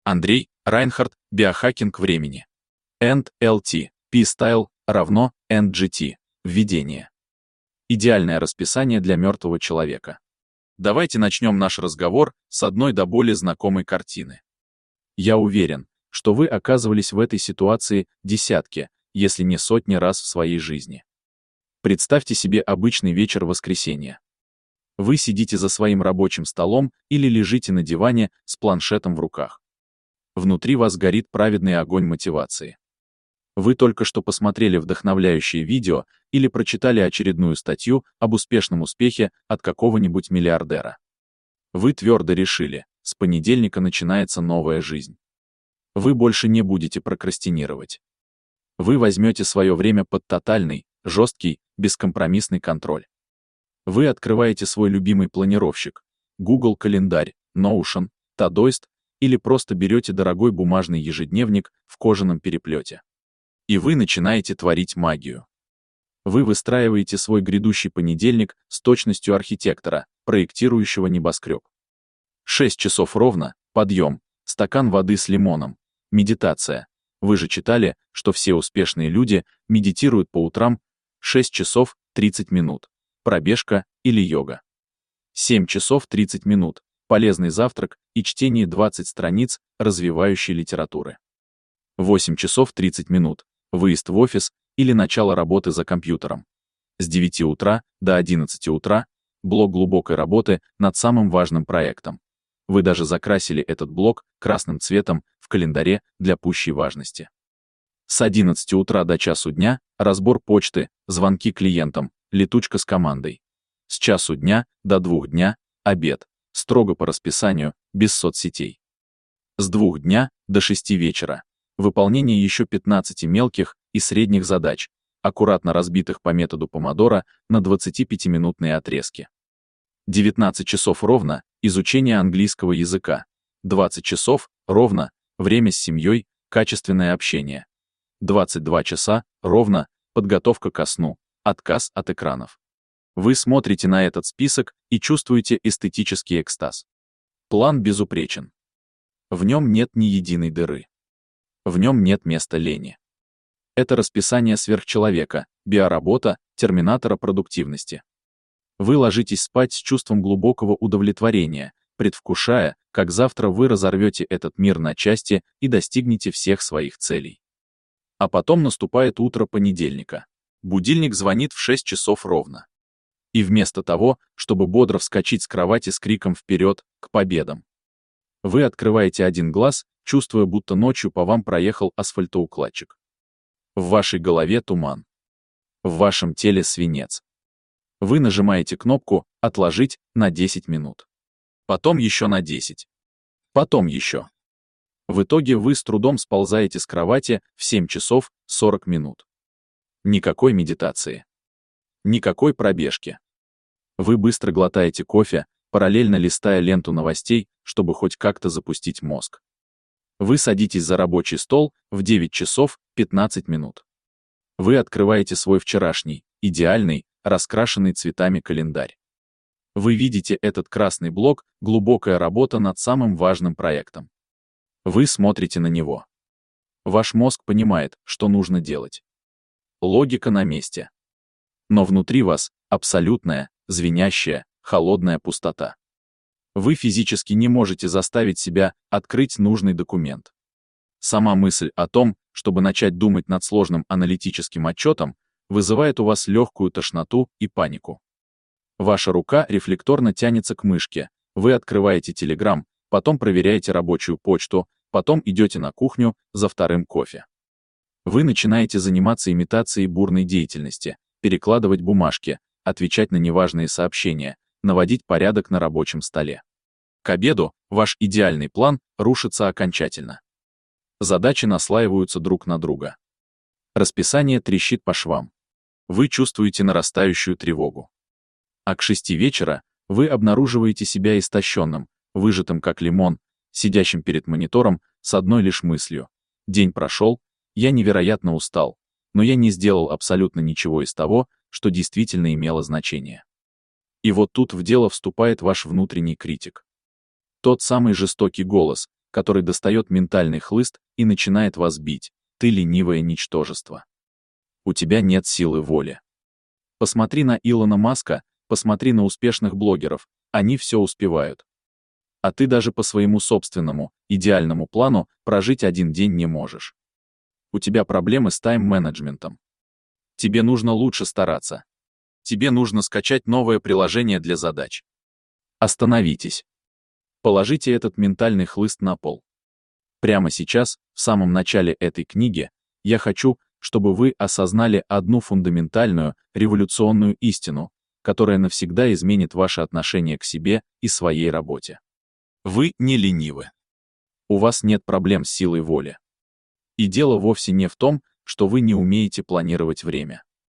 Андрей Райнхард, биохакинг времени. END-LT, P-Style равно END-GT. Введение. Идеальное расписание для мертвого человека. Давайте начнем наш разговор с одной до боли знакомой картины. Я уверен, что вы оказывались в этой ситуации десятки, если не сотни раз в своей жизни. Представьте себе обычный вечер воскресенья. Вы сидите за своим рабочим столом или лежите на диване с планшетом в руках. Внутри вас горит праведный огонь мотивации. Вы только что посмотрели вдохновляющее видео или прочитали очередную статью об успешном успехе от какого-нибудь миллиардера. Вы твердо решили, с понедельника начинается новая жизнь. Вы больше не будете прокрастинировать. Вы возьмете свое время под тотальный, жесткий, бескомпромиссный контроль. Вы открываете свой любимый планировщик, Google календарь, Notion, Todoist или просто берете дорогой бумажный ежедневник в кожаном переплете. И вы начинаете творить магию. Вы выстраиваете свой грядущий понедельник с точностью архитектора, проектирующего небоскреб. 6 часов ровно, подъем, стакан воды с лимоном, медитация. Вы же читали, что все успешные люди медитируют по утрам 6 часов 30 минут. Пробежка или йога. 7 часов 30 минут, полезный завтрак и чтение 20 страниц развивающей литературы. 8 часов 30 минут, выезд в офис или начало работы за компьютером. С 9 утра до 11 утра, блок глубокой работы над самым важным проектом. Вы даже закрасили этот блок красным цветом в календаре для пущей важности. С 11 утра до часу дня, разбор почты, звонки клиентам, летучка с командой. С часу дня до 2 дня, обед, строго по расписанию, без соцсетей. С 2 дня до 6 вечера, выполнение еще 15 мелких и средних задач, аккуратно разбитых по методу помодоро на 25-минутные отрезки. 19 часов ровно, изучение английского языка. 20 часов ровно, время с семьей, качественное общение. 22 часа ровно, подготовка ко сну. Отказ от экранов. Вы смотрите на этот список и чувствуете эстетический экстаз. План безупречен. В нем нет ни единой дыры. В нем нет места лени. Это расписание сверхчеловека, биоработа, терминатора продуктивности. Вы ложитесь спать с чувством глубокого удовлетворения, предвкушая, как завтра вы разорвете этот мир на части и достигнете всех своих целей. А потом наступает утро понедельника. Будильник звонит в 6 часов ровно. И вместо того, чтобы бодро вскочить с кровати с криком «Вперед!» к победам, вы открываете один глаз, чувствуя, будто ночью по вам проехал асфальтоукладчик. В вашей голове туман. В вашем теле свинец. Вы нажимаете кнопку «Отложить» на 10 минут. Потом еще на 10. Потом еще. В итоге вы с трудом сползаете с кровати в 7 часов 40 минут. Никакой медитации. Никакой пробежки. Вы быстро глотаете кофе, параллельно листая ленту новостей, чтобы хоть как-то запустить мозг. Вы садитесь за рабочий стол в 9 часов 15 минут. Вы открываете свой вчерашний, идеальный, раскрашенный цветами календарь. Вы видите этот красный блок, глубокая работа над самым важным проектом. Вы смотрите на него. Ваш мозг понимает, что нужно делать. Логика на месте. Но внутри вас абсолютная, звенящая, холодная пустота. Вы физически не можете заставить себя открыть нужный документ. Сама мысль о том, чтобы начать думать над сложным аналитическим отчетом, вызывает у вас легкую тошноту и панику. Ваша рука рефлекторно тянется к мышке, вы открываете Telegram, потом проверяете рабочую почту, потом идете на кухню за вторым кофе. Вы начинаете заниматься имитацией бурной деятельности, перекладывать бумажки, отвечать на неважные сообщения, наводить порядок на рабочем столе. К обеду ваш идеальный план рушится окончательно. Задачи наслаиваются друг на друга. Расписание трещит по швам. Вы чувствуете нарастающую тревогу. А к 6 вечера вы обнаруживаете себя истощенным, выжатым как лимон, сидящим перед монитором с одной лишь мыслью. День прошел, я невероятно устал, но я не сделал абсолютно ничего из того, что действительно имело значение. И вот тут в дело вступает ваш внутренний критик. Тот самый жестокий голос, который достает ментальный хлыст и начинает вас бить. Ты ленивое ничтожество. У тебя нет силы воли. Посмотри на Илона Маска, посмотри на успешных блогеров, они все успевают. А ты даже по своему собственному, идеальному плану прожить один день не можешь. У тебя проблемы с тайм-менеджментом. Тебе нужно лучше стараться. Тебе нужно скачать новое приложение для задач. Остановитесь. Положите этот ментальный хлыст на пол. Прямо сейчас, в самом начале этой книги, я хочу, чтобы вы осознали одну фундаментальную, революционную истину, которая навсегда изменит ваше отношение к себе и своей работе. Вы не ленивы. У вас нет проблем с силой воли. И дело вовсе не в том, что вы не умеете планировать время.